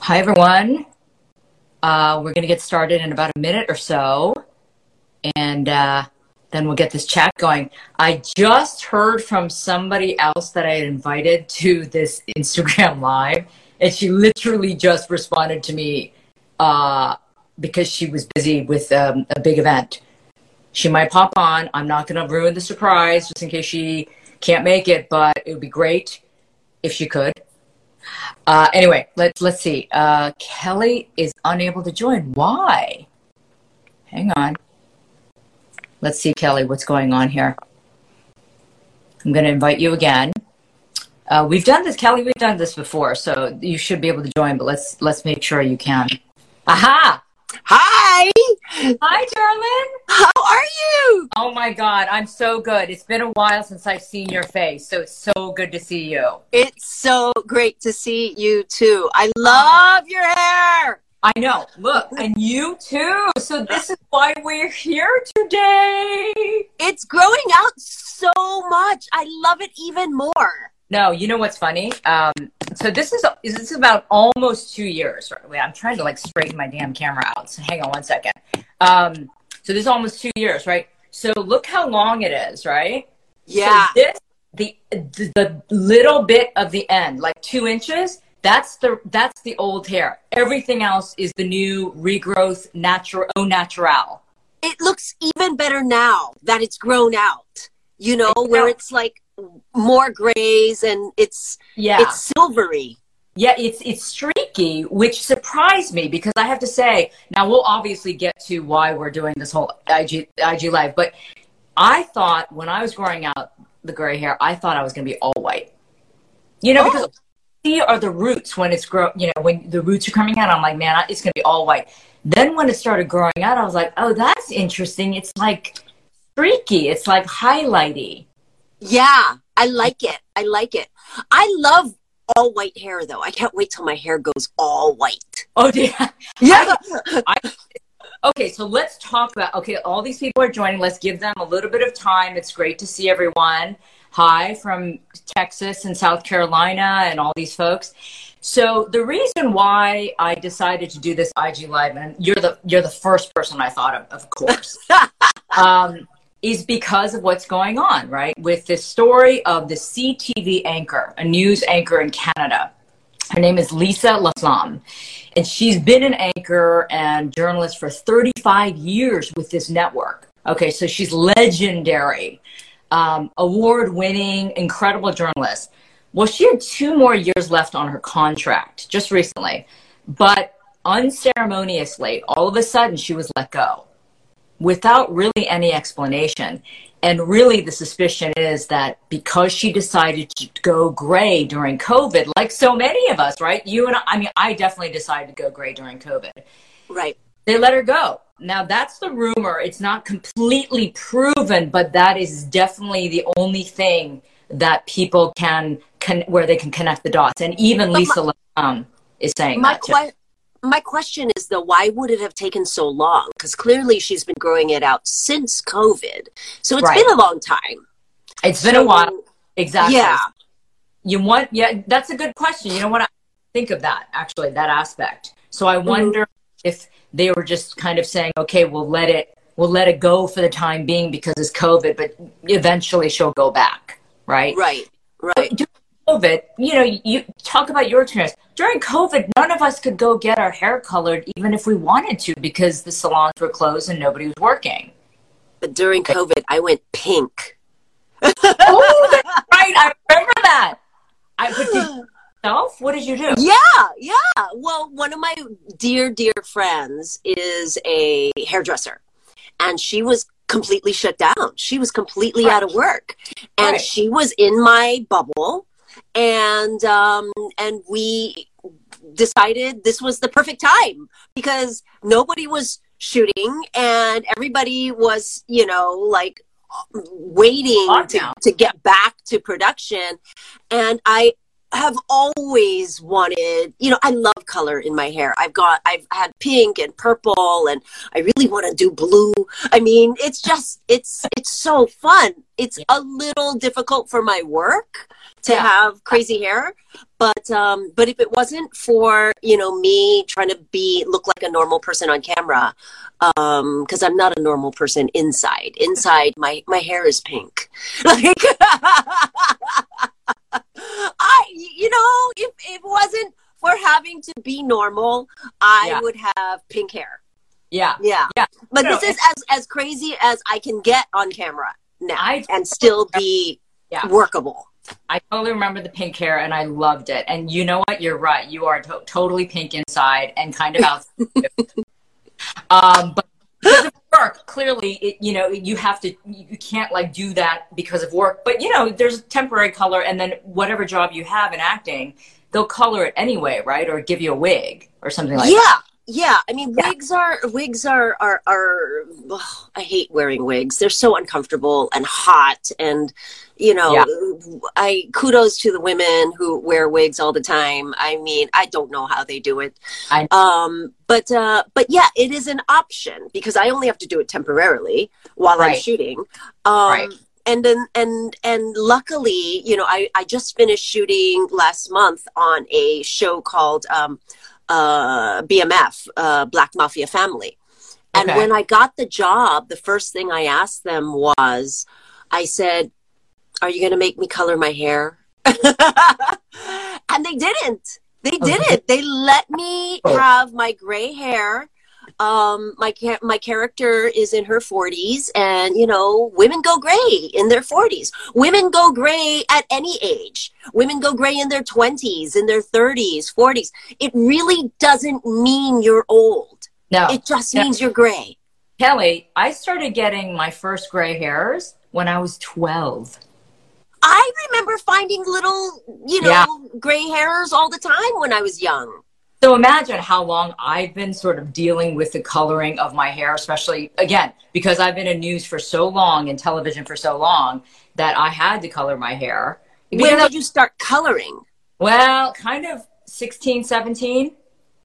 Hi, everyone. We're going to get started in about a minute or so, and then we'll get this chat going. I just heard from somebody else that I had invited to this Instagram Live, and she literally just responded to me because she was busy with a big event. She might pop on. I'm not going to ruin the surprise just in case she can't make it, but it would be great if she could. Anyway, let's see. Kelly is unable to join. Why? Hang on. Let's see, Kelly, what's going on here. I'm going to invite you again. We've done this, Kelly. We've done this before, so you should be able to join. But let's make sure you can. Aha! Hi! Hi, darling. How are you? Oh my God, I'm so good. It's been a while since I've seen your face, so it's so good to see you. It's so great to see you too. I love your hair. I know. Look, and you too. So this is why we're here today. It's growing out so much. I love it even more. No, you know what's funny? So this is about almost 2 years. Right? Wait, I'm trying to like straighten my damn camera out. So hang on one second. So this is almost 2 years, right? So look how long it is, right? Yeah. So the little bit of the end, like 2 inches, that's the old hair. Everything else is the new regrowth, au natural. It looks even better now that it's grown out. You know, where it's like more grays and it's silvery. Yeah, it's streaky, which surprised me because I have to say, now we'll obviously get to why we're doing this whole IG Live, but I thought when I was growing out the gray hair, I thought I was going to be all white. You know, because here are the roots when it's when the roots are coming out, I'm like, man, it's going to be all white. Then when it started growing out, I was like, oh, that's interesting. It's like streaky. It's like highlighty. Yeah, I like it. I like it. I love all white hair, though. I can't wait till my hair goes all white. Oh, yeah. Yeah. Okay, so let's talk about, all these people are joining. Let's give them a little bit of time. It's great to see everyone. Hi from Texas and South Carolina and all these folks. So the reason why I decided to do this IG Live, and you're the first person I thought of course, is because of what's going on, right? With this story of the CTV anchor, a news anchor in Canada. Her name is Lisa Laslam, and she's been an anchor and journalist for 35 years with this network. Okay, so she's legendary, award-winning, incredible journalist. Well, she had 2 more years left on her contract just recently, but unceremoniously, all of a sudden, she was let go without really any explanation. And really the suspicion is that because she decided to go gray during COVID, like so many of us, right? You and I definitely decided to go gray during COVID. Right. They let her go. Now that's the rumor. It's not completely proven, but that is definitely the only thing that people can where they can connect the dots. And even Lisa is saying that too. My question is, though, why would it have taken so long? Because clearly she's been growing it out since COVID. So it's been a long time. It's been a while. Exactly. Yeah. That's a good question. You know what? I think of that, actually, that aspect. So I wonder if they were just kind of saying, okay, we'll let it go for the time being because it's COVID, but eventually she'll go back. Right. Right. During COVID, you talk about your experience. During COVID, none of us could go get our hair colored even if we wanted to because the salons were closed and nobody was working. But during COVID, I went pink. Oh, that's right. I remember that. But did you yourself? What did you do? Yeah. Well, one of my dear friends is a hairdresser, and she was completely shut down. She was completely out of work, and she was in my bubble. And we decided this was the perfect time because nobody was shooting and everybody was, waiting to get back to production. And I have always wanted, I love color in my hair. I've had pink and purple, and I really want to do blue. I mean, it's so fun. It's a little difficult for my work to have crazy hair, but if it wasn't for, me trying to look like a normal person on camera, because I'm not a normal person inside. Inside, my hair is pink. Like, if it wasn't for having to be normal, I would have pink hair. Yeah. But this is as crazy as I can get on camera now, and still be workable. I totally remember the pink hair, and I loved it. And you know what? You're right. You are totally pink inside and kind of outside. But because of work, clearly, you can't like do that because of work. But there's temporary color, and then whatever job you have in acting, they'll color it anyway, right? Or give you a wig or something like that. Yeah. I mean, wigs are ugh, I hate wearing wigs. They're so uncomfortable and hot, and I kudos to the women who wear wigs all the time. I mean, I don't know how they do it. But yeah, it is an option because I only have to do it temporarily while I'm shooting. And then, and luckily, I just finished shooting last month on a show called, BMF, Black Mafia Family. And when I got the job, the first thing I asked them was, I said, "Are you going to make me color my hair?" And they didn't. They didn't. They let me have my gray hair. My character is in her 40s, and women go gray in their 40s. Women go gray at any age. Women go gray in their 20s, in their 30s, 40s. It really doesn't mean you're old. No, it just means you're gray. Kelly, I started getting my first gray hairs when I was 12. I remember finding little, gray hairs all the time when I was young. So imagine how long I've been sort of dealing with the coloring of my hair, especially, again, because I've been in news for so long and television for so long that I had to color my hair. When did you start coloring? Well, kind of 16, 17.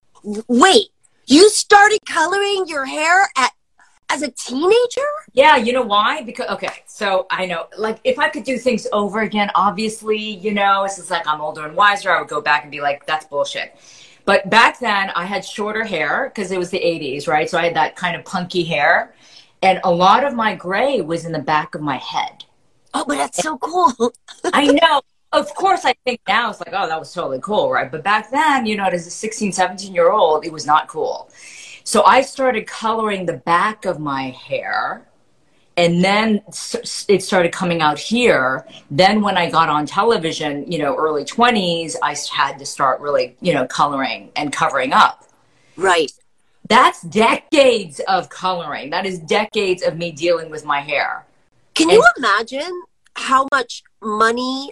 Wait, you started coloring your hair as a teenager? Yeah, you know why? Because, so I know, like, if I could do things over again, obviously, it's just like I'm older and wiser, I would go back and be like, that's bullshit. But back then, I had shorter hair because it was the 80s, right? So I had that kind of punky hair. And a lot of my gray was in the back of my head. Oh, but that's so cool. I know. Of course, I think now it's like, oh, that was totally cool, right? But back then, as a 16, 17-year-old, it was not cool. So I started coloring the back of my hair. And then it started coming out here. Then when I got on television, early 20s, I had to start really, coloring and covering up. Right. That's decades of coloring. That is decades of me dealing with my hair. Can you imagine how much money,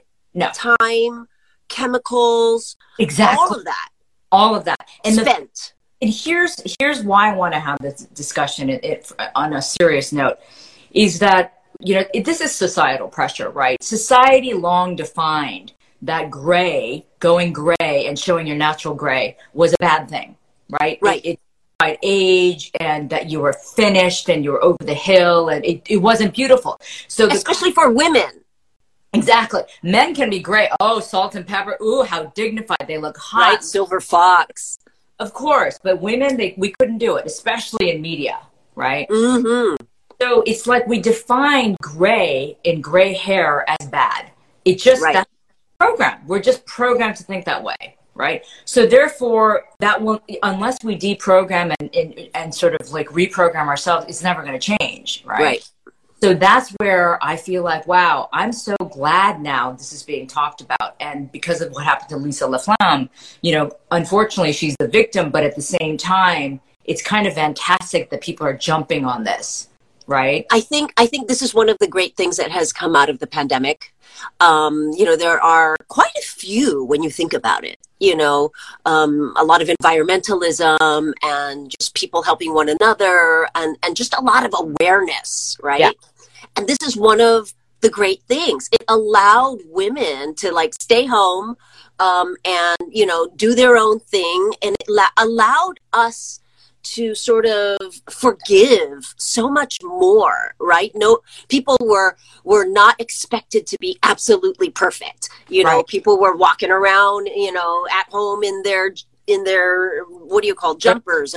time, chemicals, exactly, all of that, and spent? And here's why I want to have this discussion on a serious note. Is that, this is societal pressure, right? Society long defined that going gray and showing your natural gray was a bad thing, right? Right. It by age, and that you were finished and you were over the hill, and it wasn't beautiful. So especially for women. Exactly. Men can be gray. Oh, salt and pepper. Ooh, how dignified. They look hot. Right, silver fox. Of course. But women, we couldn't do it, especially in media, right? Mm-hmm. So it's like we define gray and gray hair as bad. It just, that's programmed. We're just programmed to think that way, right? So therefore, that will, unless we deprogram and sort of like reprogram ourselves, it's never going to change, right? So that's where I feel like, wow, I'm so glad now this is being talked about. And because of what happened to Lisa LaFlamme, unfortunately, she's the victim, but at the same time, it's kind of fantastic that people are jumping on this. Right. I think this is one of the great things that has come out of the pandemic. There are quite a few when you think about it, a lot of environmentalism and just people helping one another and just a lot of awareness. Right. Yeah. And this is one of the great things. It allowed women to like stay home, and, you know, do their own thing. And it allowed us to sort of forgive so much more, right? No, people were not expected to be absolutely perfect. You know, Right. people were walking around, you know, at home in their what do you call jumpers,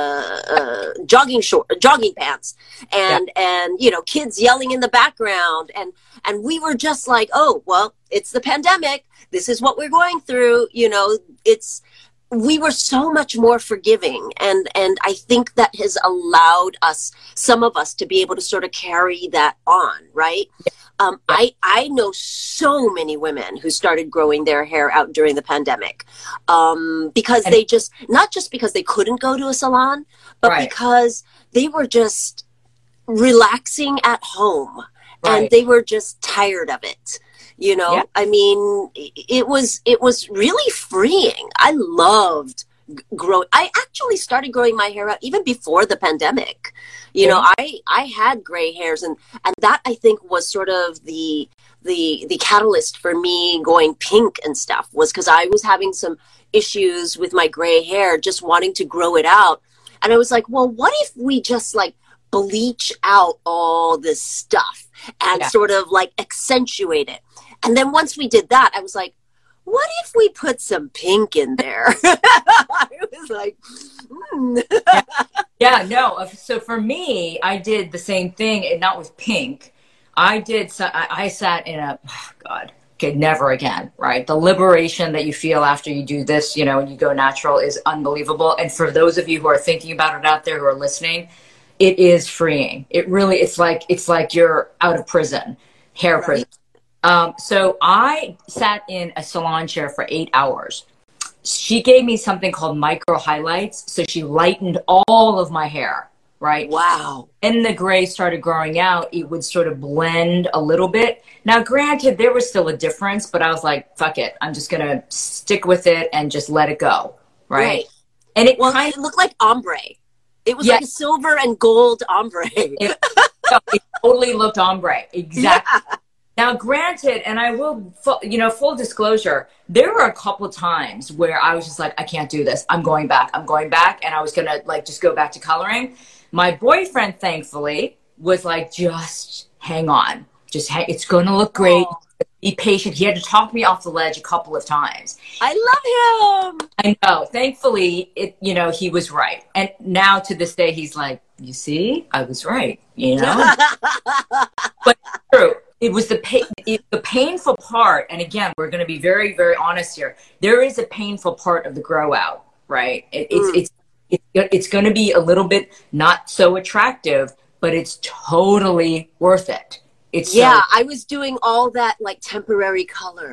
jogging pants, and you know, kids yelling in the background, and we were just like, oh well, it's the pandemic. This is what we're going through. You know, we were so much more forgiving, and I think that has allowed us, some of us, to be able to sort of carry that on, right? I know so many women who started growing their hair out during the pandemic, because they just, not just because they couldn't go to a salon, but Right. because they were just relaxing at home, and Right. they were just tired of it. You know, Yeah. I mean, it was really freeing. I loved growing. I actually started growing my hair out even before the pandemic. You know, I had gray hairs, and that, I think, was sort of the catalyst for me going pink and stuff, was because I was having some issues with my gray hair, just wanting to grow it out. And I was like, well, what if we just like bleach out all this stuff and sort of like accentuate it? And then once we did that, I was like, what if we put some pink in there? I was like, Yeah, no. So for me, I did the same thing, and not with pink. I sat in a, oh God, okay, never again, right? The liberation that you feel after you do this, you know, and you go natural is unbelievable. And for those of you who are thinking about it out there, who are listening, it is freeing. It really, it's like you're out of prison, hair prison. So I sat in a salon chair for 8 hours. She gave me something called micro highlights. So she lightened all of my hair, right? wow. And the gray started growing out. It would sort of blend a little bit. Now, granted, there was still a difference, but I was like, fuck it. I'm just going to stick with it and just let it go. Right. And it It looked like ombre. It was like a silver and gold ombre. It totally looked ombre. Exactly. Yeah. Now, granted, and I will, you know, full disclosure, there were a couple of times where I was just like, I can't do this. I'm going back. And I was going to like just go back to coloring. My boyfriend, thankfully, was like, just hang on. It's going to look great. Oh. Be patient. He had to talk me off the ledge a couple of times. I love him. I know. Thankfully, you know, he was right. And now to this day, he's like, you see, I was right, you know? But it's true. It was the painful part. And again, we're going to be very, very honest here. There is a painful part of the grow out, right? It's going to be a little bit not so attractive, but it's totally worth it. I was doing all that like temporary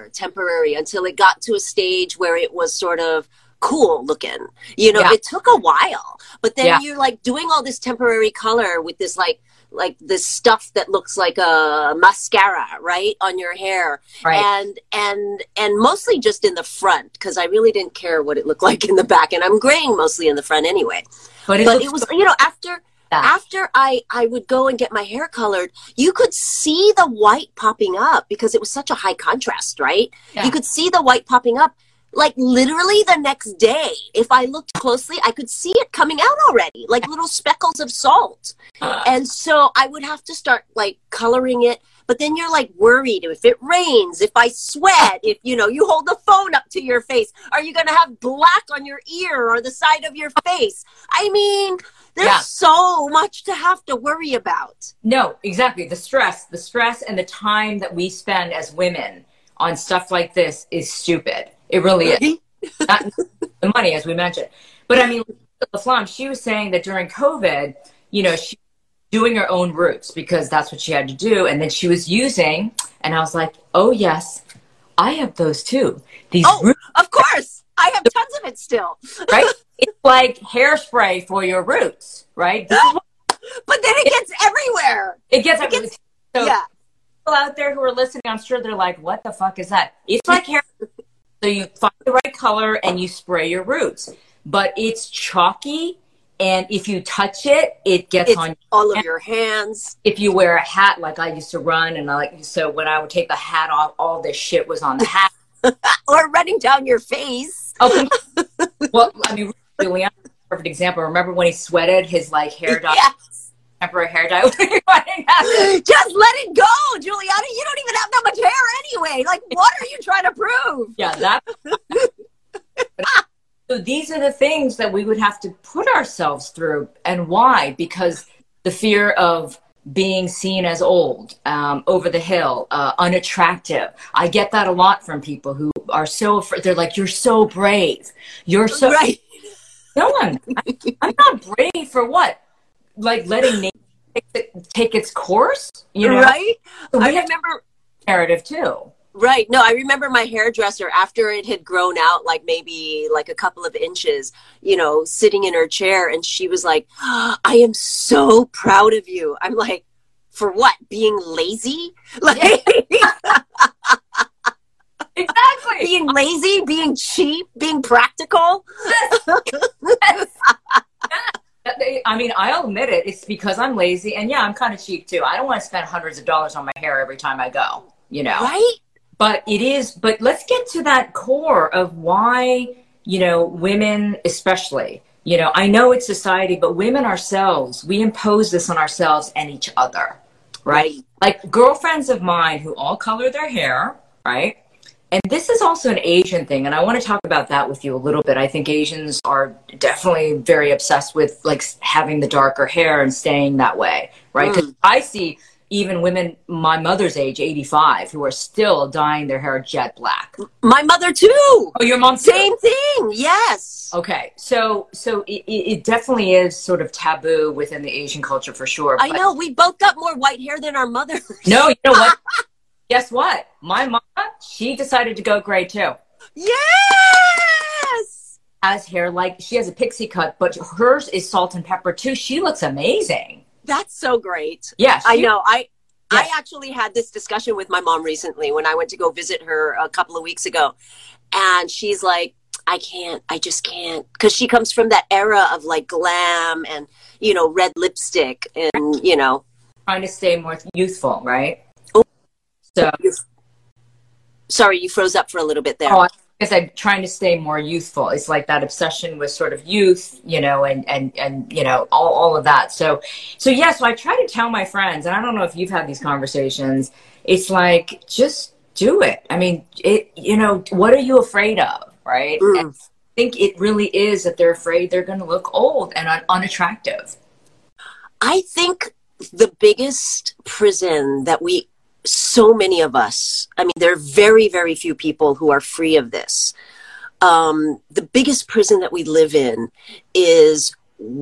until it got to a stage where it was sort of cool looking. You know, it took a while, but then you're like doing all this temporary color with this like this stuff that looks like a mascara, right, on your hair, right. and mostly just in the front, because I really didn't care what it looked like in the back, and I'm graying mostly in the front anyway. But it was, you know, after I would go and get my hair colored, you could see the white popping up because it was such a high contrast, right? Yeah. You could see the white popping up. Like literally the next day, if I looked closely, I could see it coming out already, like little speckles of salt. And so I would have to start like coloring it. But then you're like worried if it rains, if I sweat, if, you know, you hold the phone up to your face, are you going to have black on your ear or the side of your face? I mean, there's so much to have to worry about. No, exactly. The stress and the time that we spend as women on stuff like this is stupid. It really is. Not the money, as we mentioned. But I mean, LaFlamme, she was saying that during COVID, you know, she was doing her own roots because that's what she had to do. And then she was using, and I was like, oh, yes, I have those too. These roots. Of course. I have tons of it still. Right? It's like hairspray for your roots, right? But then it gets everywhere. It gets everywhere. So people out there who are listening, I'm sure they're like, what the fuck is that? It's like hair. So you find the right color and you spray your roots. But it's chalky And if you touch it, it gets on all of your hands. If you wear a hat, like I used to run, and so when I would take the hat off, all this shit was on the hat. Or running down your face. Oh, well, I mean, Juliana, perfect example. Remember when he sweated his like hair dye? Yes. Temporary hair dye. Just let it go, Juliana. You don't even have that much hair anyway. Like, what are you trying to prove? Yeah, that. So these are the things that we would have to put ourselves through. And why? Because the fear of being seen as old, over the hill, unattractive. I get that a lot from people who are so afraid. They're like, you're so brave. You're so right. No, I'm not brave for what? Like letting nature take its course, you know? Right. So I remember narrative too. Right. No, I remember my hairdresser, after it had grown out like maybe like a couple of inches, you know, sitting in her chair, and she was like, oh, I am so proud of you. I'm like, for what? Being lazy? Like exactly. Being lazy, being cheap, being practical. Yes. I mean, I'll admit it. It's because I'm lazy, and yeah, I'm kind of cheap too. I don't want to spend hundreds of dollars on my hair every time I go, you know? Right? But let's get to that core of why, you know, women especially, you know, I know it's society, but women ourselves, we impose this on ourselves and each other, right? Like girlfriends of mine who all color their hair, right? And this is also an Asian thing, and I want to talk about that with you a little bit. I think Asians are definitely very obsessed with like having the darker hair and staying that way, right? Because I see even women my mother's age, 85, who are still dyeing their hair jet black. My mother too. Oh, your mom too? Same thing. Yes. Okay. So it definitely is sort of taboo within the Asian culture for sure. I know. We both got more white hair than our mothers. No, you know what? Guess what? My mom, she decided to go gray too. Yes. Has hair like, she has a pixie cut, but hers is salt and pepper too. She looks amazing. That's so great. Yes. I know. I actually had this discussion with my mom recently when I went to go visit her a couple of weeks ago. And she's like, I just can't. Because she comes from that era of like glam and, you know, red lipstick and, you know. Trying to stay more youthful, right? Oh, so. Sorry, you froze up for a little bit there. Oh, I guess I'm trying to stay more youthful. It's like that obsession with sort of youth, you know, and you know, all of that. So yeah, so I try to tell my friends, and I don't know if you've had these conversations, it's like, just do it. I mean, you know, what are you afraid of, right? And I think it really is that they're afraid they're going to look old and unattractive. I think the biggest prison that so many of us, I mean, there are very, very few people who are free of this. The biggest prison that we live in is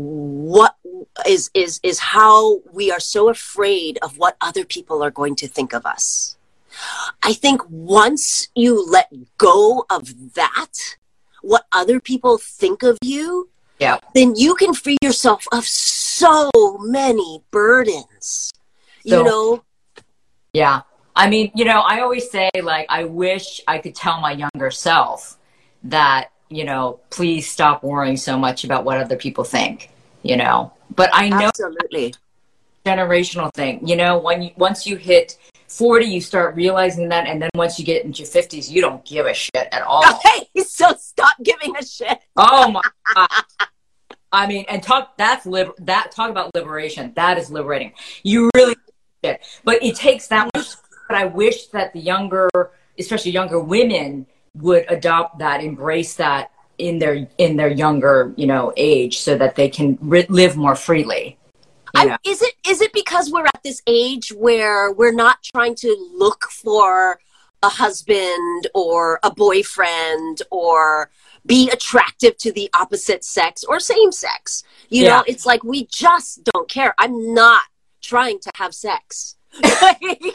how we are so afraid of what other people are going to think of us. I think once you let go of that, what other people think of you, then you can free yourself of so many burdens, you know? Yeah. I mean, you know, I always say, like, I wish I could tell my younger self that, you know, please stop worrying so much about what other people think, you know. But I know absolutely generational thing, you know, once you hit 40, you start realizing that. And then once you get into your 50s, you don't give a shit at all. Okay, so stop giving a shit. Oh, my God. I mean, and talk about liberation. That is liberating. You really it. But it takes that much. But I wish that the younger, especially younger women, would adopt that, embrace that in their younger, you know, age, so that they can live more freely. Is it because we're at this age where we're not trying to look for a husband or a boyfriend or be attractive to the opposite sex or same sex? You know, it's like we just don't care. I'm not trying to have sex. I'm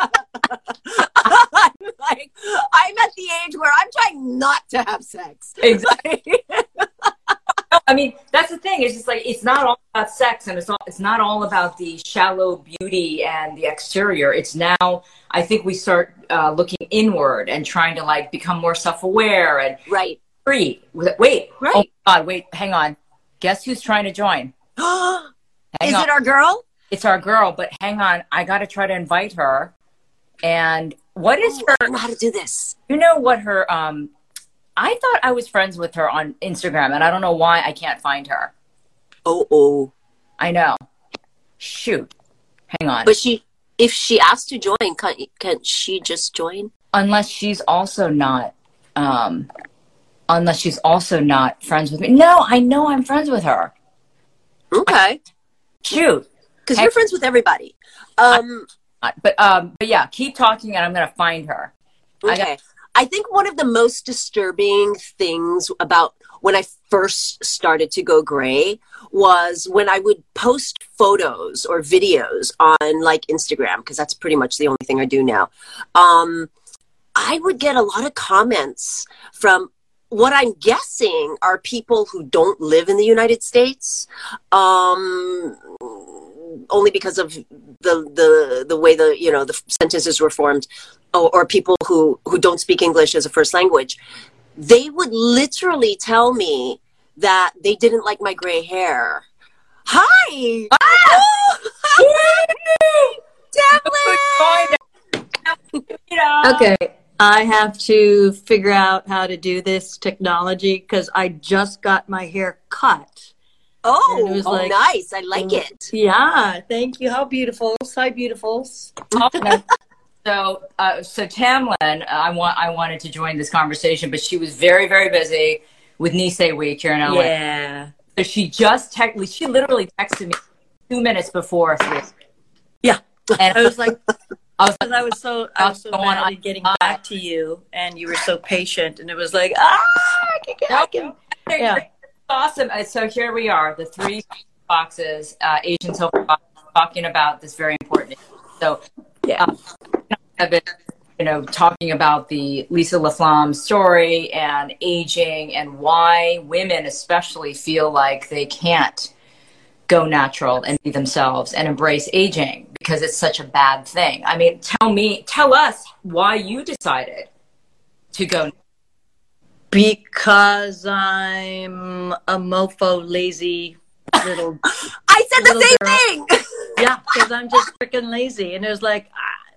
at the age where I'm trying not to have sex. Exactly. I mean, that's the thing. It's just like, it's not all about sex, and it's not all about the shallow beauty and the exterior. It's now, I think we start looking inward and trying to like become more self-aware and free. Wait, oh God, wait, hang on. Guess who's trying to join? Is it our girl? It's our girl, but hang on. I got to try to invite her. And what is her? I don't know how to do this. You know what her, I thought I was friends with her on Instagram, and I don't know why I can't find her. Oh. I know. Shoot. Hang on. But if she asks to join, can't she just join? Unless she's also not friends with me. No, I know I'm friends with her. Okay. Shoot. Because you're friends with everybody. But yeah, keep talking and I'm going to find her. Okay. I think one of the most disturbing things about when I first started to go gray was when I would post photos or videos on like Instagram, because that's pretty much the only thing I do now. I would get a lot of comments from what I'm guessing are people who don't live in the United States, only because of the way the sentences were formed, or people who don't speak English as a first language. They would literally tell me that they didn't like my gray hair. Hi! Okay, I have to figure out how to do this technology because I just got my hair cut. Nice. I like it. Yeah, thank you. How beautiful. Hi, beautifuls. So Tamlin, I wanted to join this conversation, but she was very, very busy with Nisei Week here in LA. Yeah. So she literally texted me 2 minutes before 3. Yeah. And I was so going mad on at getting back to you, and you were so patient, and it was like, I can. Yeah. Awesome. So here we are, the 3 boxes, Asian Silver Box, talking about this very important issue. So yeah. I've been, talking about the Lisa LaFlamme story and aging and why women especially feel like they can't go natural and be themselves and embrace aging because it's such a bad thing. I mean, tell us why you decided to go. Because I'm a mofo, lazy little. I said the same thing. Yeah, because I'm just freaking lazy, and it was like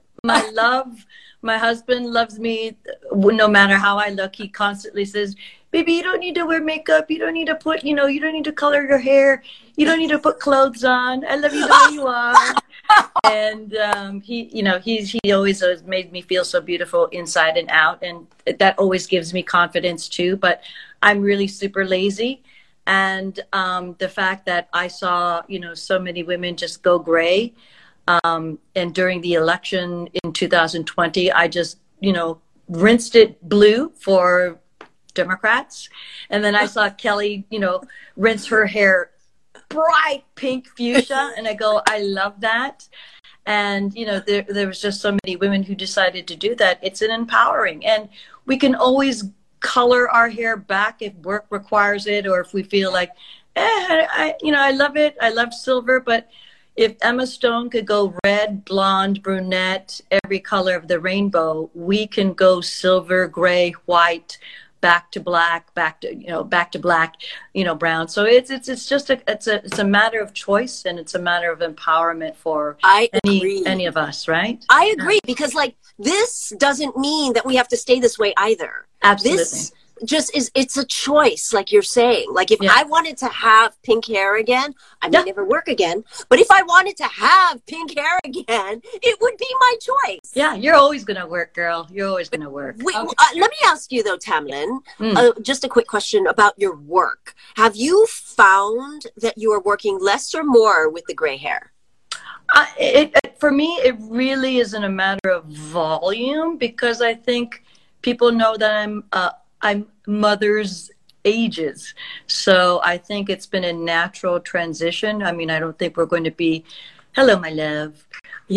my husband loves me no matter how I look. He constantly says, baby, you don't need to wear makeup. You don't need to put, you don't need to color your hair. You don't need to put clothes on. I love you the way you are. And he always has made me feel so beautiful inside and out. And that always gives me confidence too. But I'm really super lazy. And the fact that I saw, so many women just go gray. And during the election in 2020, I just, rinsed it blue for Democrats. And then I saw Kelly, rinse her hair bright pink fuchsia. And I go, I love that. And, there was just so many women who decided to do that. It's an empowering. And we can always color our hair back if work requires it, or if we feel like, I love it. I love silver, but if Emma Stone could go red, blonde, brunette, every color of the rainbow, we can go silver, gray, white, back to black, back to black, brown. So it's just a matter of choice, and it's a matter of empowerment for any of us, right? I agree, because this doesn't mean that we have to stay this way either. Absolutely. This it's a choice, like you're saying. Like if I wanted to have pink hair again, I may never work again. But if I wanted to have pink hair again, it would be my choice. Yeah, you're always going to work, girl. You're always going to work. Wait, let me ask you though, Tamlin, just a quick question about your work. Have you found that you are working less or more with the gray hair? For me, it really isn't a matter of volume, because I think people know that I'm mother's ages. So I think it's been a natural transition. I mean, I don't think we're going to be, hello, my love.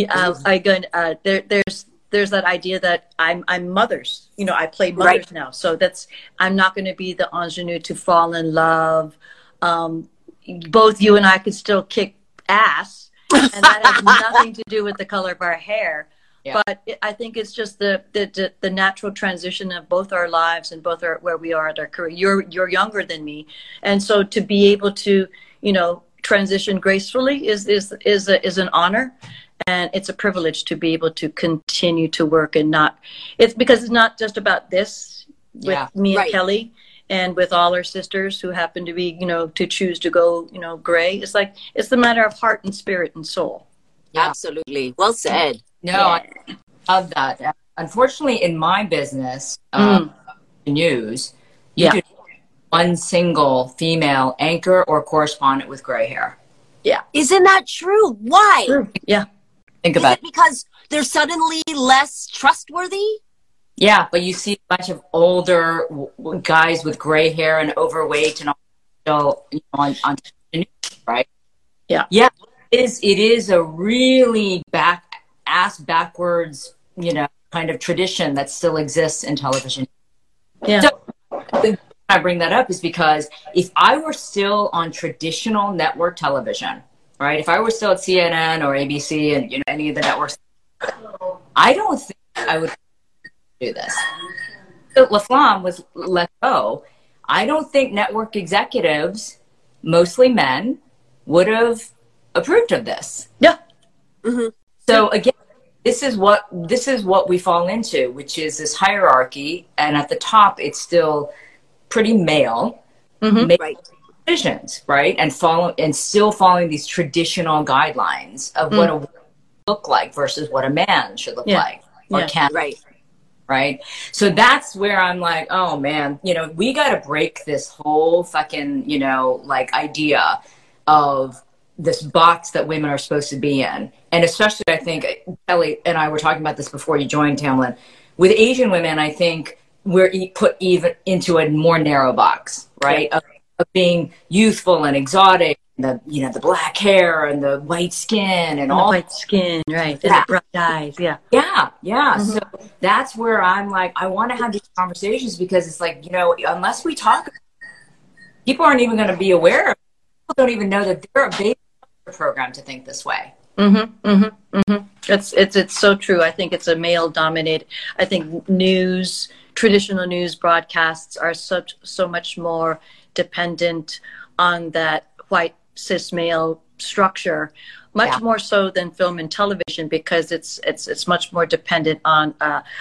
There's that idea that I'm mothers. I play mothers now. So I'm not going to be the ingenue to fall in love. Both you and I could still kick ass. And that has nothing to do with the color of our hair. Yeah. But I think it's just the natural transition of both our lives and both where we are at our career. You're younger than me, and so to be able to, you know, transition gracefully is an honor, and it's a privilege to be able to continue to work and not. It's because it's not just about this with me and Kelly. And with all our sisters who happen to be, you know, to choose to go, you know, gray. It's like, it's the matter of heart and spirit and soul. Yeah. Absolutely. Well said. No, I love that. Unfortunately, in my business, news, you do one single female anchor or correspondent with gray hair. Yeah. Isn't that true? Why? True. Yeah. Think about it. Because they're suddenly less trustworthy? Yeah, but you see a bunch of older guys with gray hair and overweight and all, still, you know, on the news, right? Yeah. Yeah, it is a really backwards, you know, kind of tradition that still exists in television. Yeah. So the reason I bring that up is because if I were still on traditional network television, right? If I were still at CNN or ABC and, you know, any of the networks, I don't think I would do this. So LaFlamme was let go. I don't think network executives, mostly men, would have approved of this. Yeah. Mm-hmm. So again, this is what we fall into, which is this hierarchy, and at the top it's still pretty male, right? Decisions, right, and still following these traditional guidelines of what a woman should look like versus what a man should look like or can. Right. So that's where I'm like, oh man, you know, we got to break this whole fucking, you know, like idea of this box that women are supposed to be in. And especially, I think Kelly and I were talking about this before you joined, Tamlin. With Asian women, I think we're put even into a more narrow box, right? Of being youthful and exotic, the, you know, the black hair and the white skin and all white skin, right? And the bright eyes, So that's where I'm like, I want to have these conversations because it's like, you know, unless we talk, people aren't even going to be aware. People don't even know that they're a baby program to think this way. It's so true. I think it's a male dominated. I think traditional news broadcasts are so much more dependent on that white cis male structure, much more so than film and television, because it's much more dependent on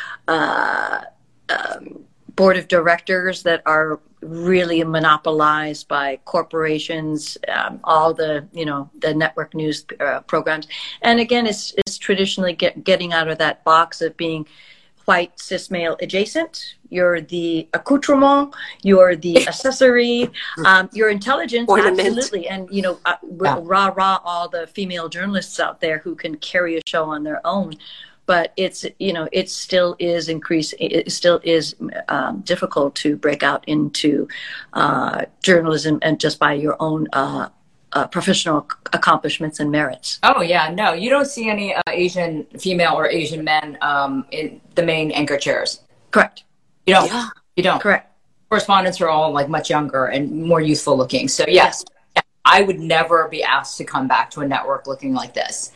board of directors that are really monopolized by corporations, all the, you know, the network news programs. And again, it's traditionally getting out of that box of being white cis male adjacent. You're the accoutrement, you're the accessory, your intelligence, ornament. Absolutely. And, you know, rah all the female journalists out there who can carry a show on their own. But it's, you know, it still is difficult to break out into journalism and just by your own professional accomplishments and merits. Oh yeah, no, you don't see any Asian female or Asian men in the main anchor chairs. Correct. You don't. You don't. Correct. Correspondents are all like much younger and more youthful looking. So yes, I would never be asked to come back to a network looking like this.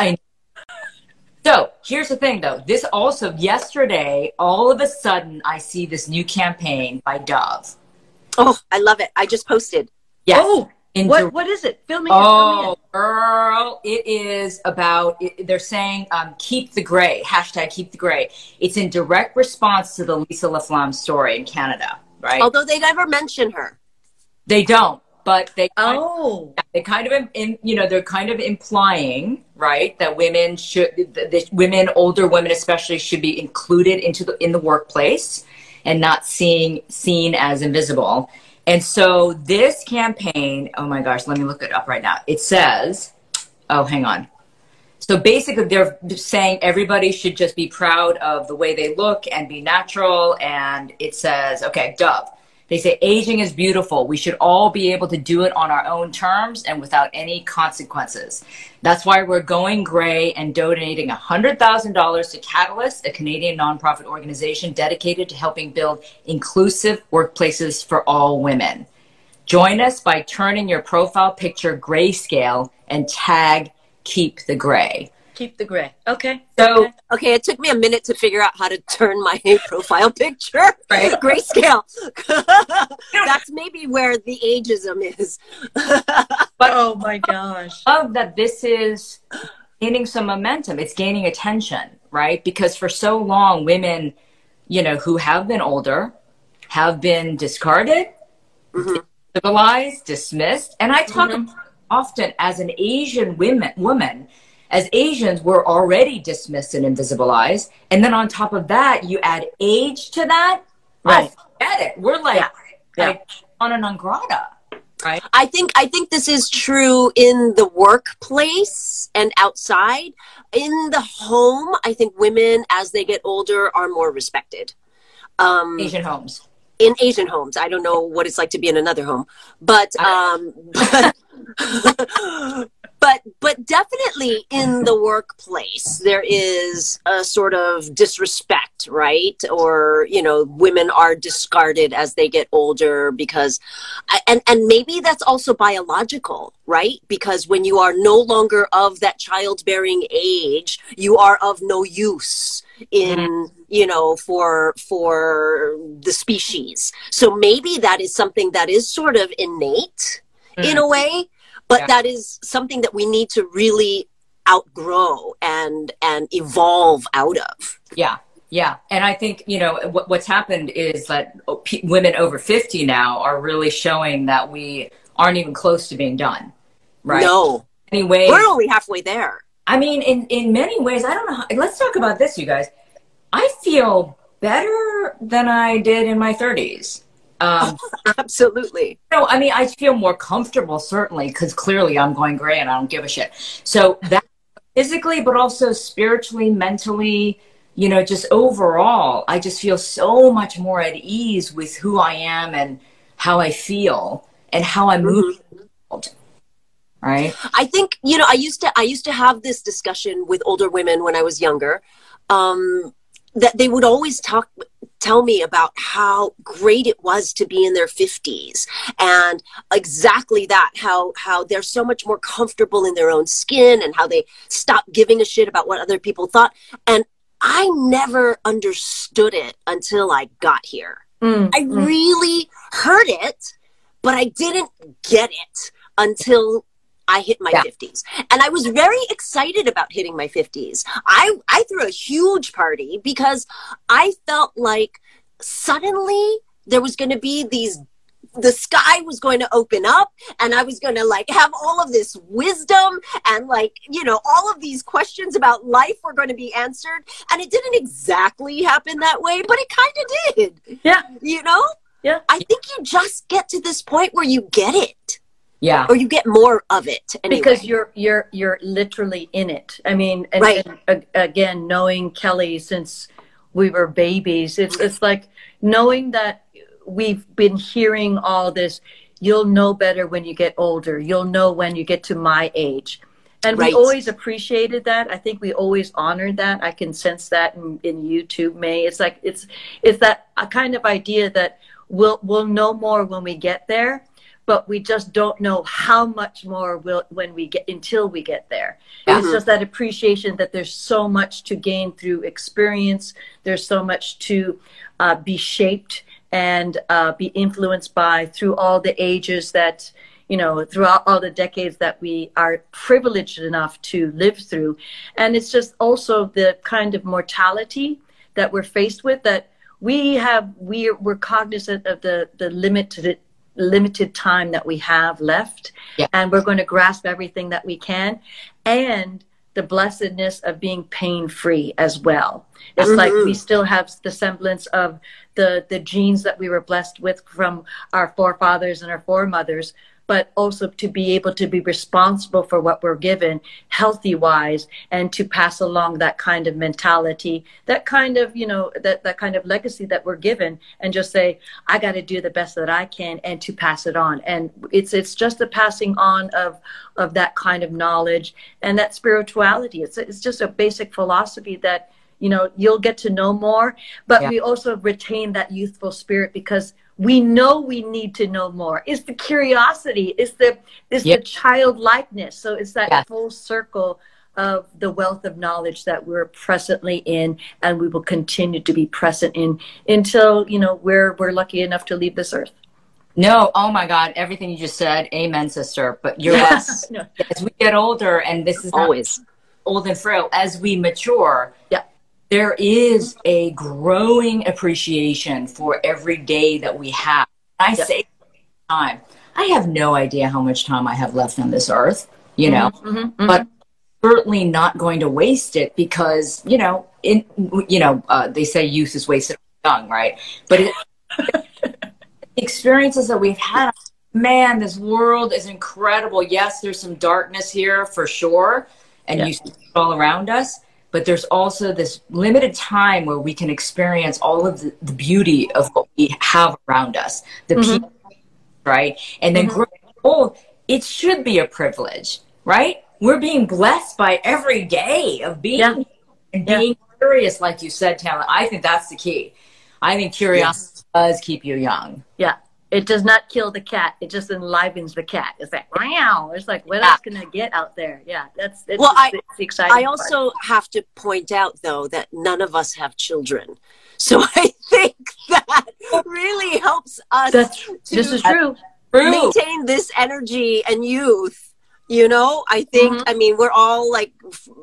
So here's the thing though. This also, yesterday, all of a sudden I see this new campaign by Dove. Oh, I love it. I just posted. Yes. Oh, what is it? Fill me in. Oh, girl, it is about, they're saying keep the gray, hashtag keep the gray. It's in direct response to the Lisa LaFlamme story in Canada, right? Although they never mention her. They don't. But they kind of, you know, they're kind of implying, right, that women older women especially, should be included in the workplace and not seen as invisible. And so this campaign, oh my gosh, let me look it up right now. It says, oh, hang on. So basically, they're saying everybody should just be proud of the way they look and be natural. And it says, okay, Dove. They say aging is beautiful. We should all be able to do it on our own terms and without any consequences. That's why we're going gray and donating $100,000 to Catalyst, a Canadian nonprofit organization dedicated to helping build inclusive workplaces for all women. Join us by turning your profile picture grayscale and tag Keep the Gray. Keep the gray. Okay. So, Okay, it took me a minute to figure out how to turn my profile picture right. grayscale. That's maybe where the ageism is. But Oh my gosh. love that this is gaining some momentum. It's gaining attention, right? Because for so long, women, you know, who have been older have been discarded, civilized, dismissed. And I talk about often as an Asian woman, as Asians, we're already dismissed and invisibilized. And then on top of that, you add age to that. Right. Oh, forget it. We're like persona non grata. Right. I think this is true in the workplace and outside. In the home, I think women, as they get older, are more respected. Asian homes. In Asian homes, I don't know what it's like to be in another home, but but definitely in the workplace, there is a sort of disrespect, right? Or, you know, women are discarded as they get older because, and maybe that's also biological, right? Because when you are no longer of that childbearing age, you are of no use in, you know, for the species. So maybe that is something that is sort of innate in a way. But that is something that we need to really outgrow and evolve out of. Yeah, yeah. And I think, you know, what's happened is that women over 50 now are really showing that we aren't even close to being done, right? No. Anyway, we're only halfway there. I mean, in many ways, I don't know. Let's talk about this, you guys. I feel better than I did in my 30s. Absolutely. No, I mean, I feel more comfortable, certainly, because clearly I'm going gray and I don't give a shit. So that physically, but also spiritually, mentally, you know, just overall, I just feel so much more at ease with who I am and how I feel and how I move. Right. I think, you know, I used to have this discussion with older women when I was younger, that they would always tell me about how great it was to be in their 50s and exactly that, how they're so much more comfortable in their own skin and how they stop giving a shit about what other people thought. And I never understood it until I got here. I really heard it, but I didn't get it until I hit my 50s. And I was very excited about hitting my 50s. I threw a huge party because I felt like suddenly there was going to be the sky was going to open up and I was going to like have all of this wisdom and like, you know, all of these questions about life were going to be answered. And it didn't exactly happen that way, but it kind of did. Yeah. You know? Yeah. I think you just get to this point where you get it. Yeah. Or you get more of it anyway. Because you're literally in it. I mean, and again, knowing Kelly since we were babies, it's like knowing that we've been hearing all this, you'll know better when you get older. You'll know when you get to my age. And we always appreciated that. I think we always honored that. I can sense that in you too, May. It's like, it's that kind of idea that we'll know more when we get there. But we just don't know how much more until we get there. Yeah. It's just that appreciation that there's so much to gain through experience. There's so much to be shaped and be influenced by through all the ages that, you know, throughout all the decades that we are privileged enough to live through. And it's just also the kind of mortality that we're faced with that we're cognizant of the limited time that we have left, and we're going to grasp everything that we can, and the blessedness of being pain-free as well. It's like we still have the semblance of the genes that we were blessed with from our forefathers and our foremothers, but also to be able to be responsible for what we're given healthy-wise and to pass along that kind of mentality, that kind of, you know, that kind of legacy that we're given, and just say, I got to do the best that I can and to pass it on. And it's just the passing on of that kind of knowledge and that spirituality. It's just a basic philosophy that, you know, you'll get to know more, but we also retain that youthful spirit because we know we need to know more. It's the curiosity. It's the childlikeness. So it's that full circle of the wealth of knowledge that we're presently in, and we will continue to be present in until, you know, we're lucky enough to leave this earth. No, oh my God, everything you just said, amen, sister. But you're right. No. As we get older, and this is Always old and frail, as we mature, Yeah. there is a growing appreciation for every day that we have. I say time. I have no idea how much time I have left on this earth, you know, but certainly not going to waste it because, you know, they say youth is wasted on young, right? But experiences that we've had, man, this world is incredible. Yes, there's some darkness here for sure, and you see it all around us, but there's also this limited time where we can experience all of the beauty of what we have around us, the people, right? And then growing old, it should be a privilege, right? We're being blessed by every day of being and being curious, like you said, Tamara. I think that's the key. I think curiosity does keep you young. Yeah. It does not kill the cat. It just enlivens the cat. It's like, wow. It's like, what else can I get out there? Yeah. That's the exciting I also have to point out, though, that none of us have children. So I think that really helps us this is true. Maintain this energy and youth. You know, I think, I mean, we're all like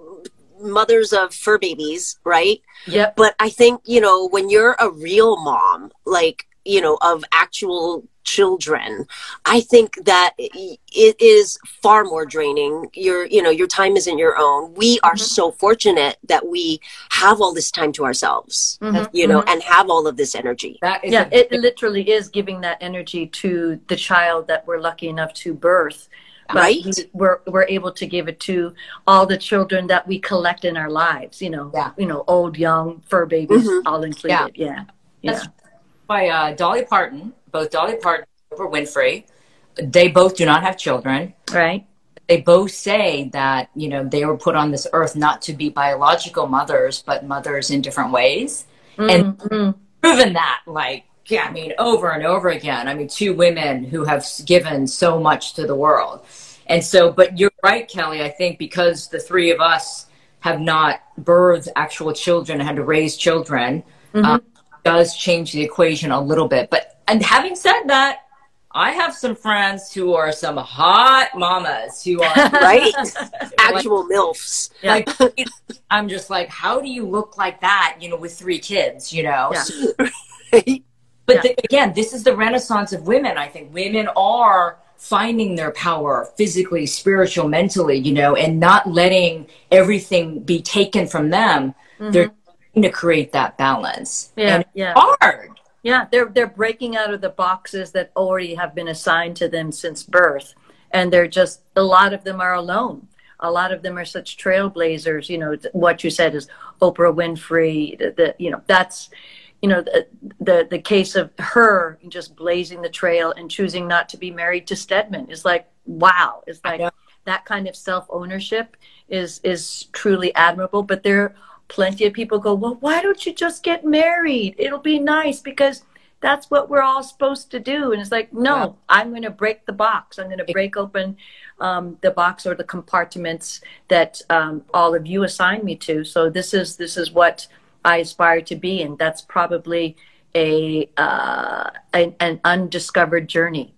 mothers of fur babies, right? Yep. But I think, you know, when you're a real mom, like, you know, of actual children, I think that it is far more draining. Your time isn't your own. We are so fortunate that we have all this time to ourselves, you know, and have all of this energy. It literally is giving that energy to the child that we're lucky enough to birth. Right. We're able to give it to all the children that we collect in our lives, you know, old, young, fur babies, all included. Yeah. That's by Dolly Parton, both Dolly Parton and Oprah Winfrey. They both do not have children. Right. They both say that, you know, they were put on this earth not to be biological mothers, but mothers in different ways. And proven that, like, I mean, over and over again. I mean, two women who have given so much to the world. And so, but you're right, Kelly. I think because the three of us have not birthed actual children, had to raise children, does change the equation a little bit. But, and having said that, I have some friends who are some hot mamas who are right, actual MILFs. Like, I'm just like, how do you look like that? You know, with 3 kids. You know. Yeah. So, but again, this is the renaissance of women. I think women are finding their power physically, spiritual, mentally, you know, and not letting everything be taken from them. They're trying to create that balance. And it's hard. Yeah, they're breaking out of the boxes that already have been assigned to them since birth. And they're just, a lot of them are alone. A lot of them are such trailblazers. You know, what you said is Oprah Winfrey, you know, that's, you know, the case of her just blazing the trail and choosing not to be married to Stedman is like, wow. It's like that kind of self-ownership is truly admirable. But there are plenty of people go, well, why don't you just get married? It'll be nice because that's what we're all supposed to do. And it's like, no, I'm going to break the box. I'm going to break open the box or the compartments that all of you assigned me to. So this is what I aspire to be, and that's probably an undiscovered journey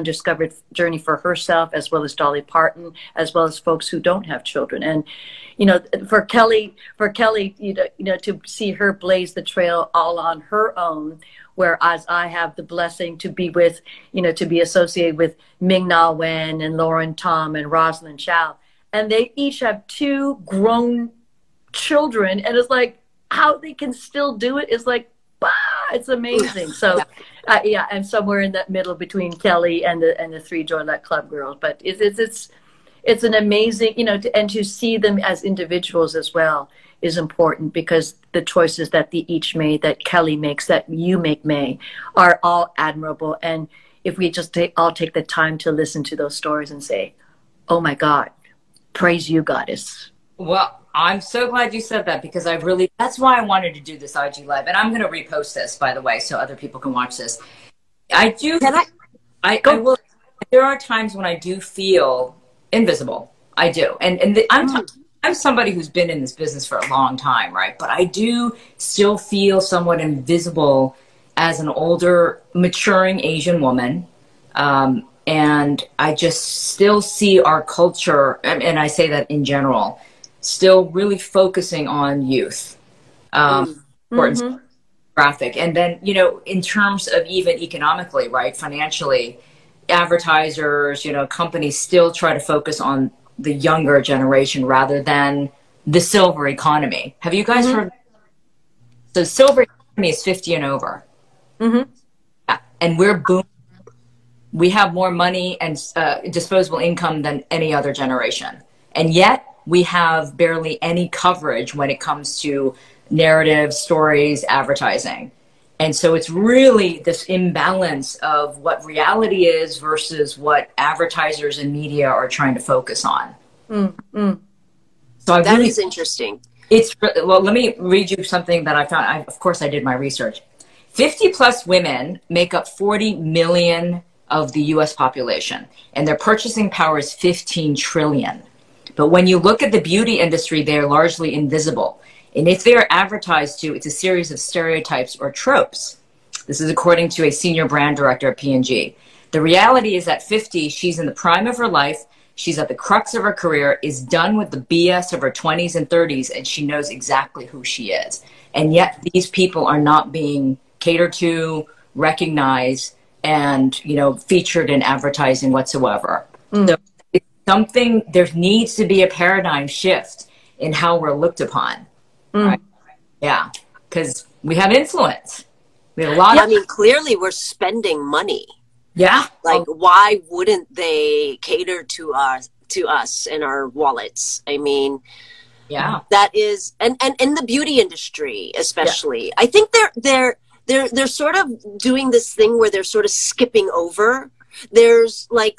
for herself, as well as Dolly Parton, as well as folks who don't have children. And you know, for Kelly, you know, to see her blaze the trail all on her own, whereas I have the blessing to be with, you know, to be associated with Ming-Na Wen and Lauren Tom and Rosalind Chow, and they each have 2 grown children, and it's like, how they can still do it is like, it's amazing. So, I'm somewhere in that middle between Kelly and the 3 Joylette Club girls. But it's an amazing, you know, to see them as individuals as well is important, because the choices that they each made, that Kelly makes, that you make, May, are all admirable. And if we just all take the time to listen to those stories and say, oh my God, praise you, goddess. Well, I'm so glad you said that, because that's why I wanted to do this IG Live. And I'm going to repost this, by the way, so other people can watch this. I will. There are times when I do feel invisible. I do. And I'm talking I'm somebody who's been in this business for a long time, right? But I do still feel somewhat invisible as an older, maturing Asian woman. And I just still see our culture, and I say that in general, still really focusing on youth. Graphic. And then, you know, in terms of even economically, right, financially, advertisers, you know, companies still try to focus on the younger generation rather than the silver economy. Have you guys heard? So silver economy is 50 and over. Yeah. And we're booming. We have more money and disposable income than any other generation. And yet we have barely any coverage when it comes to narrative, stories, advertising. And so it's really this imbalance of what reality is versus what advertisers and media are trying to focus on. So that is interesting. Well, let me read you something that I found. Of course, I did my research. 50 plus women make up 40 million of the US population, and their purchasing power is 15 trillion. But when you look at the beauty industry, they are largely invisible. And if they are advertised to, it's a series of stereotypes or tropes. This is according to a senior brand director at P&G. The reality is at 50, she's in the prime of her life. She's at the crux of her career, is done with the BS of her 20s and 30s, and she knows exactly who she is. And yet these people are not being catered to, recognized, and, you know, featured in advertising whatsoever. So it's something, there needs to be a paradigm shift in how we're looked upon. Right? Yeah, because we have influence. We have a lot I mean, clearly we're spending money. Yeah. Like, why wouldn't they cater to us and our wallets? I mean, yeah, that is, and in the beauty industry, especially, I think they're sort of doing this thing where they're sort of skipping over. There's like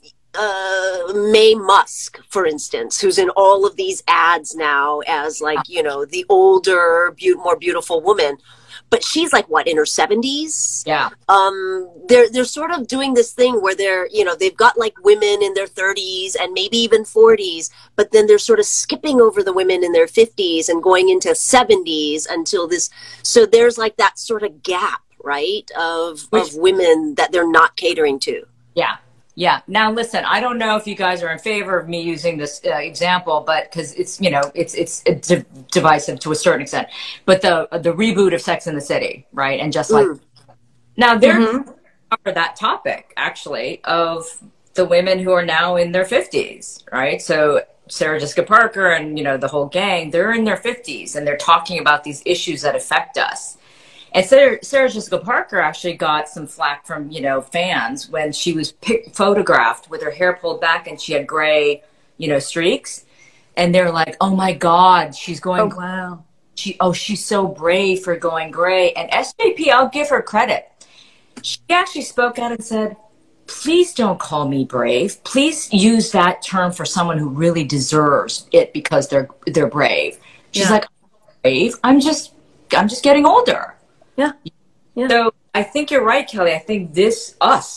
Mae Musk, for instance, who's in all of these ads now as like, you know, the older, more beautiful woman. But she's like, what, in her 70s? Yeah. They're sort of doing this thing where they're, you know, they've got like women in their 30s and maybe even 40s, but then they're sort of skipping over the women in their 50s and going into 70s until this. So there's like that sort of gap, right, of women that they're not catering to. Yeah. Yeah. Now, listen, I don't know if you guys are in favor of me using this example, but because it's, you know, it's divisive to a certain extent. But the reboot of Sex and the City, right? And just like now, they're cover that topic actually of the women who are now in their 50s, right? So Sarah Jessica Parker and, you know, the whole gang, they're in their 50s and they're talking about these issues that affect us. And Sarah Jessica Parker actually got some flack from, you know, fans when she was photographed with her hair pulled back and she had gray, you know, streaks. And they're like, oh my God, she's going, Oh, wow. She's so brave for going gray. And SJP, I'll give her credit. She actually spoke out and said, please don't call me brave. Please use that term for someone who really deserves it because they're brave. She's like, brave? I'm just getting older. Yeah. Yeah. So I think you're right, Kelly. I think this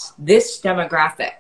demographic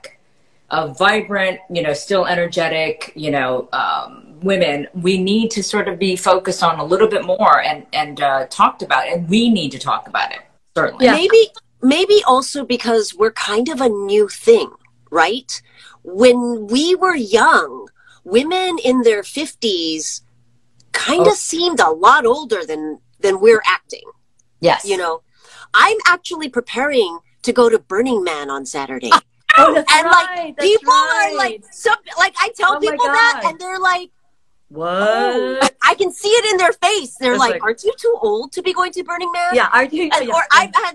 of vibrant, you know, still energetic, you know, women, we need to sort of be focused on a little bit more and talked about, and we need to talk about it. Certainly. Yeah. Maybe also because we're kind of a new thing, right? When we were young, women in their 50s kind of seemed a lot older than we're acting. Yes. You know, I'm actually preparing to go to Burning Man on Saturday. Oh, that's and right. like That's people right. are like, like I tell Oh my people that, God. and they're like, What? oh, I can see it in their face. They're It's like, like- aren't you too old to be going to Burning Man? Yeah. Are you? And, or I've had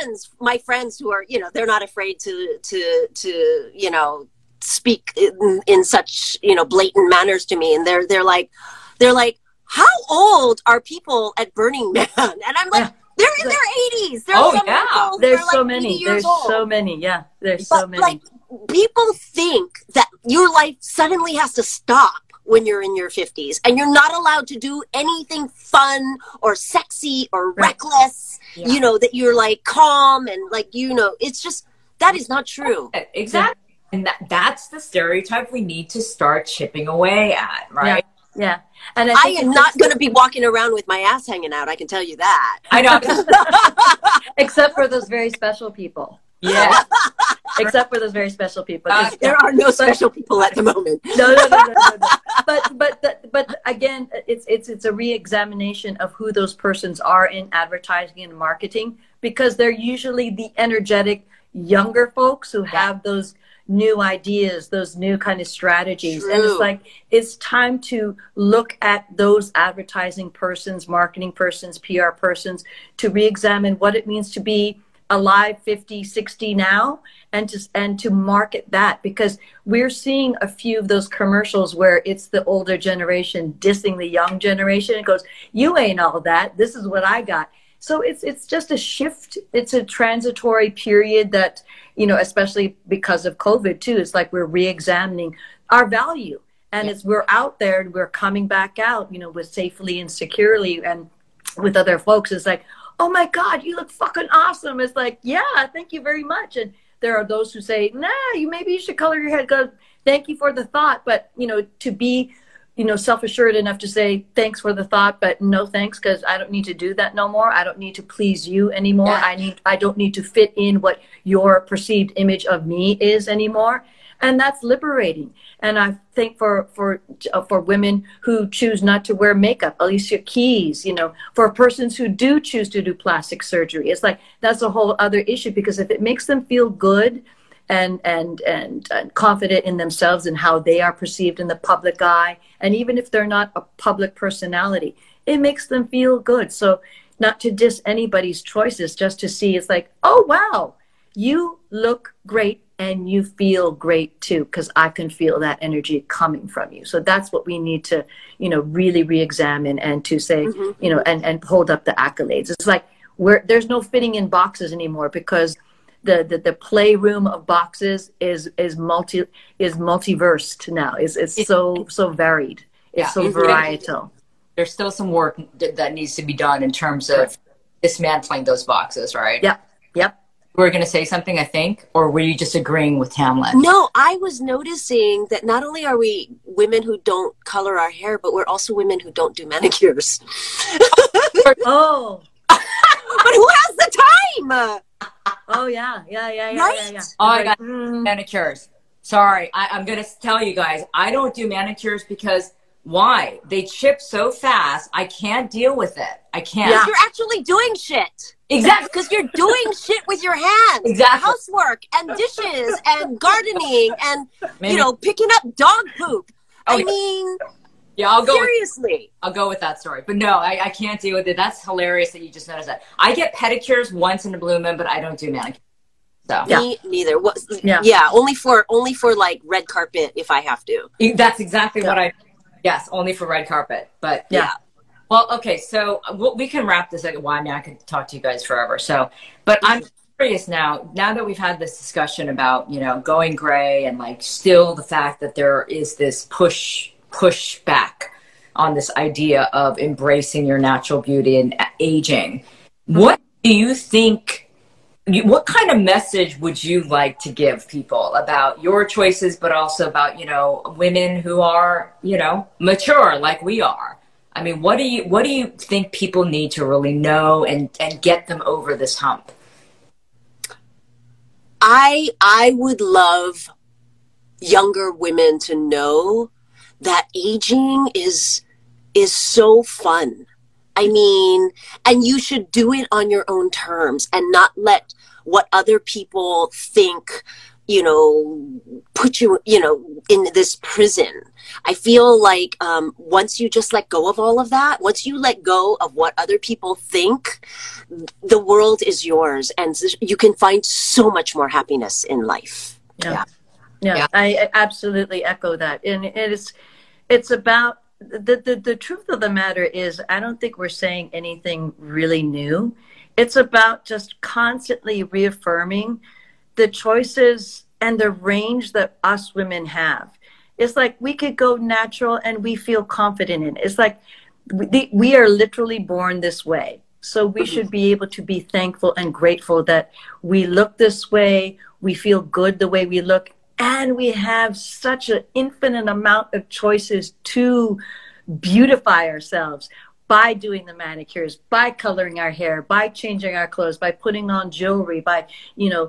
my friends who are, you know, they're not afraid to you know, speak in such, you know, blatant manners to me, and they're like, how old are people at Burning Man? And I'm like, they're in their 80s. There's some people There's who are so like many. 80 years There's old. so many. Yeah. There's But so many. like, people think that your life suddenly has to stop when you're in your 50s and you're not allowed to do anything fun or sexy or reckless, you know, that you're like calm and like, you know, it's just, that is not true. Exactly. And that's the stereotype we need to start chipping away at, right? Yeah. And I am not going to be walking around with my ass hanging out. I can tell you that. I know. Except for those very special people. Yeah. Except for those very special people. There are no special people at the moment. No. But again, it's a re-examination of who those persons are in advertising and marketing, because they're usually the energetic younger folks who have those new ideas, those new kind of strategies. True. And it's like, it's time to look at those advertising persons, marketing persons, PR persons, to re-examine what it means to be alive 50, 60 now, and to market that, because we're seeing a few of those commercials where it's the older generation dissing the young generation. It goes, you ain't all that. This is what I got. So it's just a shift. It's a transitory period that, you know, especially because of COVID too, it's like we're re-examining our value. And as we're out there and we're coming back out, you know, with safely and securely and with other folks, it's like, oh my God, you look fucking awesome. It's like, yeah, thank you very much. And there are those who say, nah, maybe you should color your hair. Go, thank you for the thought. But, you know, to be, you know, self-assured enough to say, thanks for the thought, but no thanks, because I don't need to do that no more. I don't need to please you anymore. Yeah. I don't need to fit in what your perceived image of me is anymore. And that's liberating. And I think for women who choose not to wear makeup, Alicia Keys, you know, for persons who do choose to do plastic surgery, it's like, that's a whole other issue, because if it makes them feel good and confident in themselves and how they are perceived in the public eye, and even if they're not a public personality, it makes them feel good. So not to diss anybody's choices, just to see, it's like, oh wow, you look great and you feel great too, because I can feel that energy coming from you. So that's what we need to, you know, really re-examine, and to say, you know, and hold up the accolades. It's like there's no fitting in boxes anymore, because the playroom of boxes is multiversed now. It's so varied. It's so varietal. There's still some work that needs to be done in terms of dismantling those boxes, right? Yep. You were going to say something, I think, or were you just agreeing with Tamlin? No, I was noticing that not only are we women who don't color our hair, but we're also women who don't do manicures. Oh. But who has the time? Oh, yeah. Right? Yeah. Oh, I got manicures. Sorry, I'm going to tell you guys, I don't do manicures because why? They chip so fast, I can't deal with it. I can't. Yeah. You're actually doing shit. Exactly. Because you're doing shit with your hands. Exactly. Housework and dishes and gardening and, you know, picking up dog poop. Okay. I mean, yeah, I'll go. Seriously. I'll go with that story. But no, I can't deal with it. That's hilarious that you just noticed that. I get pedicures once in a blue moon, but I don't do manicures. So. Me neither. Yeah, only for like red carpet if I have to. That's exactly what I. Yes, only for red carpet. But yeah. Well, okay, so we can wrap this up. Well, I mean, I could talk to you guys forever. So, but I'm curious now that we've had this discussion about, you know, going gray, and like still the fact that there is this push back on this idea of embracing your natural beauty and aging. What do you think? What kind of message would you like to give people about your choices, but also about, you know, women who are, you know, mature like we are? I mean, what do you think people need to really know and get them over this hump? I would love younger women to know that aging is so fun. I mean, and you should do it on your own terms and not let what other people think, you know, put you, you know, in this prison. I feel like once you just let go of all of that, once you let go of what other people think, the world is yours, and you can find so much more happiness in life. Yeah. I absolutely echo that. And it's about, the truth of the matter is, I don't think we're saying anything really new. It's about just constantly reaffirming the choices and the range that us women have. It's like we could go natural and we feel confident in it. It's like we are literally born this way. So we should be able to be thankful and grateful that we look this way, we feel good the way we look, and we have such an infinite amount of choices to beautify ourselves by doing the manicures, by coloring our hair, by changing our clothes, by putting on jewelry, by, you know,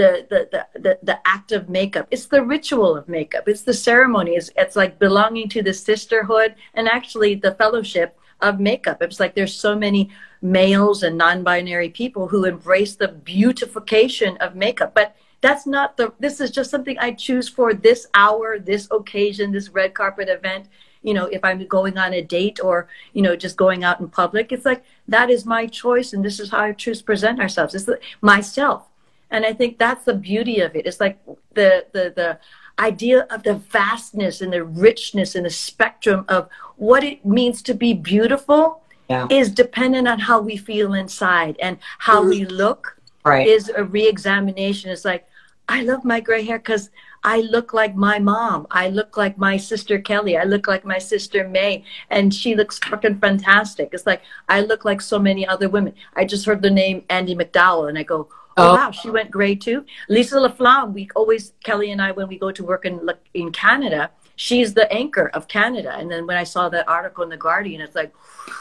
the act of makeup. It's the ritual of makeup. It's the ceremony. It's like belonging to the sisterhood and actually the fellowship of makeup. It's like there's so many males and non-binary people who embrace the beautification of makeup, but that's not this is just something I choose for this hour, this occasion, this red carpet event. You know, if I'm going on a date or, you know, just going out in public, it's like, that is my choice. And this is how I choose to present ourselves. It's myself. And I think that's the beauty of it. It's like the idea of the vastness and the richness and the spectrum of what it means to be beautiful is dependent on how we feel inside, and how we look is a re-examination. It's like, I love my gray hair because I look like my mom. I look like my sister Kelly. I look like my sister May. And she looks fucking fantastic. It's like, I look like so many other women. I just heard the name Andie MacDowell and I go, oh wow, she went gray too. Lisa LaFlamme, we always, Kelly and I, when we go to work in Canada, she's the anchor of Canada. And then when I saw that article in The Guardian, it's like,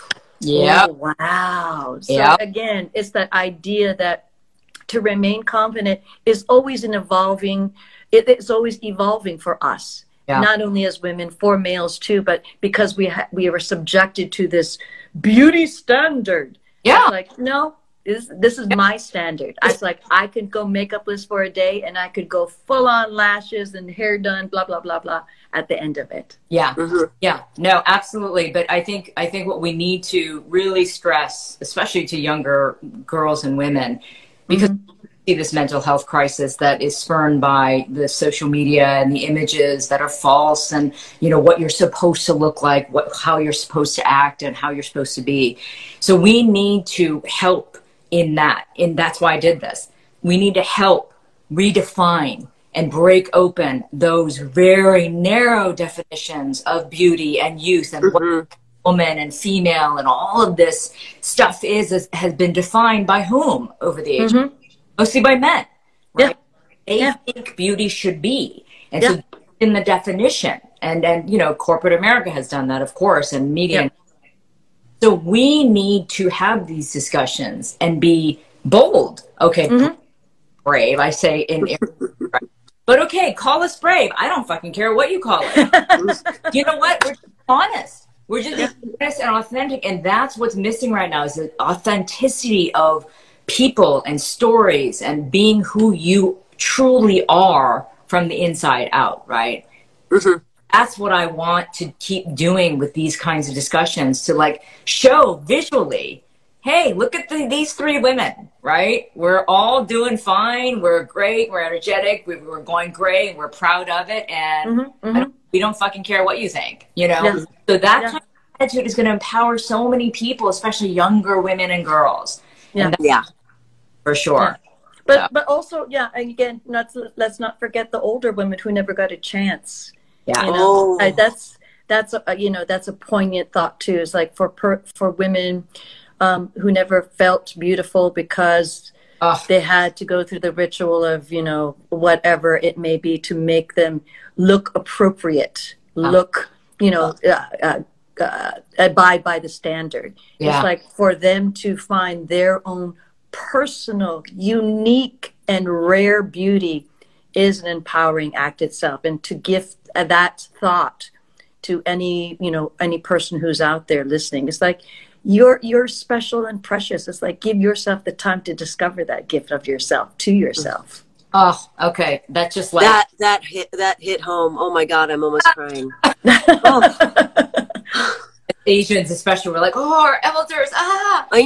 oh, wow. So again, it's that idea that to remain confident is always an evolving, it's always evolving for us, not only as women, for males too, but because we were subjected to this beauty standard. It's like, no, this is my standard. I was like, I could go makeupless for a day and I could go full on lashes and hair done, blah, blah, blah, blah, at the end of it. Yeah. No, absolutely. But I think what we need to really stress, especially to younger girls and women, because see this mental health crisis that is spurned by the social media and the images that are false, and, you know, what you're supposed to look like, how you're supposed to act and how you're supposed to be. So we need to help in that. And that's why I did this. We need to help redefine and break open those very narrow definitions of beauty and youth and what woman and female and all of this stuff has been defined by whom over the age? Mostly by men, right? They think beauty should be. And so in the definition, and you know, corporate America has done that, of course, and media. So we need to have these discussions and be bold. Okay, brave, I say but okay, call us brave. I don't fucking care what you call it. You know what? We're just honest. We're just honest and authentic. And that's what's missing right now, is the authenticity of people and stories and being who you truly are from the inside out, right? That's what I want to keep doing with these kinds of discussions, to like show visually, hey, look at these three women, right? We're all doing fine. We're great. We're energetic. We're going great. And we're proud of it. And we don't fucking care what you think, you know? So that kind of attitude is going to empower so many people, especially younger women and girls. For sure. But also, again, let's not forget the older women who never got a chance. You know? That's a poignant thought too. It's like for women who never felt beautiful because they had to go through the ritual of, you know, whatever it may be to make them look appropriate, look, you know, abide by the standard. It's like for them to find their own personal, unique, and rare beauty is an empowering act itself. And to give that thought to any person who's out there listening, it's like, you're special and precious. It's like, give yourself the time to discover that gift of yourself to yourself. Oh, okay. That just like that hit home. Oh my God, I'm almost crying. Asians especially, we're like, oh, our elders, I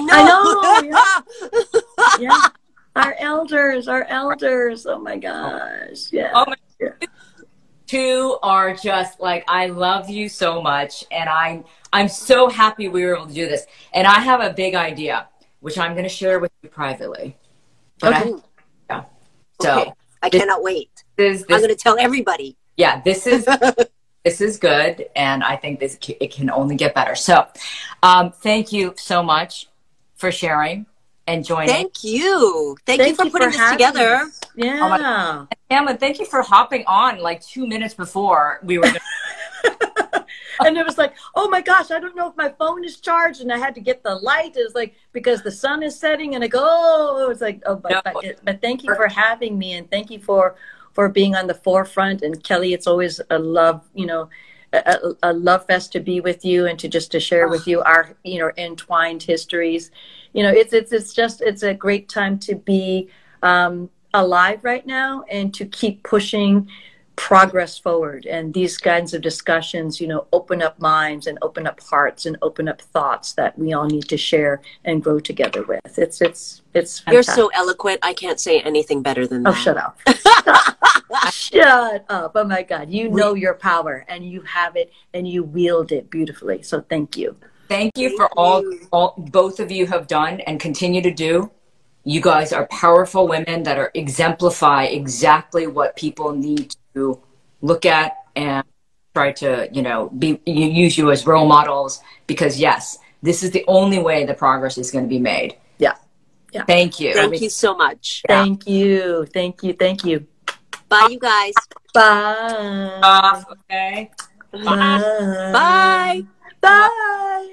know. Our elders, oh my gosh. Oh my two are just like, I love you so much, and I'm so happy we were able to do this. And I have a big idea, which I'm going to share with you privately. But So I cannot wait. I'm going to tell everybody. Yeah, this is this is good, and I think it can only get better. So, thank you so much for sharing and joining. Thank you for putting this together. Pamela, thank you for hopping on like 2 minutes before we were. And it was like, oh my gosh, I don't know if my phone is charged, and I had to get the light. It was like, because the sun is setting, and I go, oh, it was like, oh, but thank you for having me, and thank you for being on the forefront. And Kelly, it's always a love, a love fest to be with you and to share with you our, entwined histories. It's a great time to be alive right now, and to keep pushing progress forward. And these kinds of discussions, open up minds and open up hearts and open up thoughts that we all need to share and grow together with. It's fantastic. You're so eloquent. I can't say anything better than that. Oh, shut up. Shut up. Oh my God. You know your power, and you have it, and you wield it beautifully. So thank you. Thank you for all both of you have done and continue to do. You guys are powerful women that are exemplify exactly what people need to look at and try to, use you as role models, because yes, this is the only way the progress is going to be made. Yeah. Thank you. Thank you so much. Thank you. Bye, you guys. Bye. Okay. Bye. Bye.